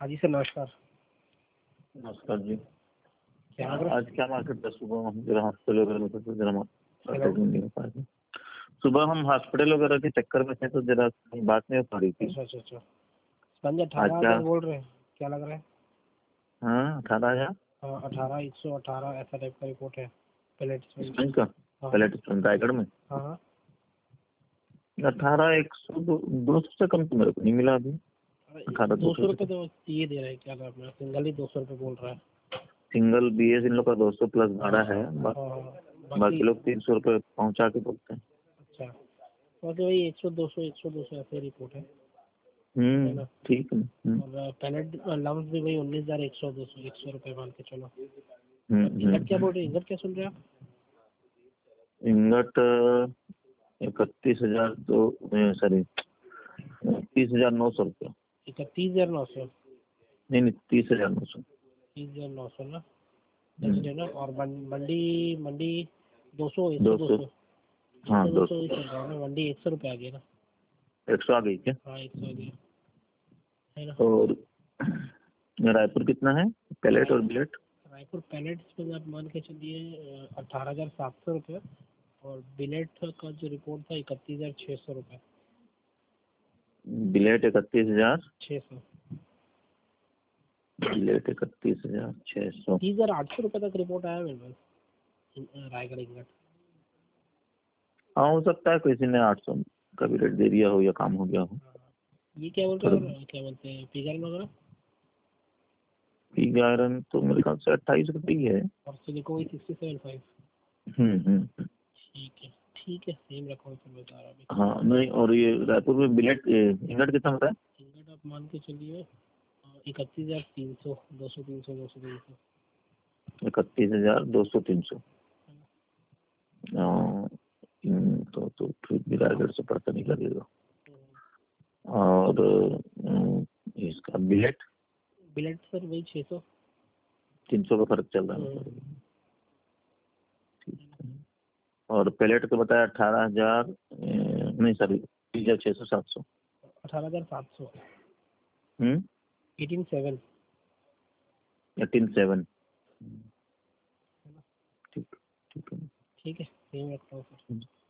हाँ जी सर, नमस्कार। नमस्कार जी। क्या लग रहा है? आज क्या मार्केट था? सुबह हम जरा हॉस्पिटल वगैरह में थे तो जरा हेलो? नहीं हो पाया था। सुबह हम हॉस्पिटल वगैरह के चक्कर में थे तो जरा बात नहीं हो पा रही थी। अच्छा अच्छा अच्छा। स्पंज आज 18,000 बोल रहे हैं, क्या लग रहा है? हाँ 18,000 हाँ 18, 118 ऐसा टाइप का रिपोर्ट है। Plate sponge. स्पंज का हाँ पहले रायगढ़ में हाँ हाँ। 18,100 200 से कम तो मेरे को नहीं मिला अभी। 200 रुपये 18,200 तो ये दे रहा है, क्या नाम है, सिंगल ही 200 रुपये बोल रहा है। सिंगल BS इन लोग का 200 प्लस भाड़ा है। हाँ, बाकी लोग 300 रुपये पहुँचा के बोलते हैं। अच्छा, बाकी वही 100 200 ऐसे रिपोर्ट है ना। ठीक है। और पैलेट लम्स भी वही 19,100 200 100 रुपये मान के चलो। इंगट क्या हम्म। बोल रहे हैं, इंगट क्या सुन रहे हैं आप? इंगट 31,000 तो सॉरी 30,900 रुपये। 31,900। नहीं 30,900। 30,900 ना, दस है ना। और मंडी मंडी 200 100 200। 200 हाँ 200 200। ही चल रहा है ना। मंडी 100 रुपये आ गया ना। 100 आ गई क्या? हाँ 100 आ गया है ना। और रायपुर कितना है पैलेट और बिलेट? रायपुर पैलेट्स में आप मान के चलिए 18,700 रुपये। और बिलेट का जो रिपोर्ट था 31,600 रुपये। बिलेट 31,600। 600। बिलेट 31,600। 30,800 रुपये तक रिपोर्ट आया मेरे पास रायगढ़ इंगट। हाँ हो सकता है किसी ने 800 का बिलेट दे दिया हो या काम हो गया हो। ये क्या बोलते पर हैं, क्या बोलते हैं, पिगर वगैरह? पीग आयरन तो मेरे ख्याल से 28 रुपये ही है। और सिलिको वही 67.5। ठीक है ठीक है, सेम रखो तो बता रहा अभी। हाँ नहीं, और ये रायपुर में बिलेट इंगट कितना होता है? इंगट आप मान के चलिए 31,300 200 300 200 300। 31,200 300। तो फिर भी रायगढ़ से पड़ता नहीं लगेगा। और इसका बिलेट बिलेट सर वही 600। 300 का फर्क चल रहा है। ठीक है। और पैलेट का बताया 18,000 नहीं सॉरी 30,600 700। 18,700। 18,700। 18,700। ठीक ठीक है। ठीक है, सेम रखता हूँ सर।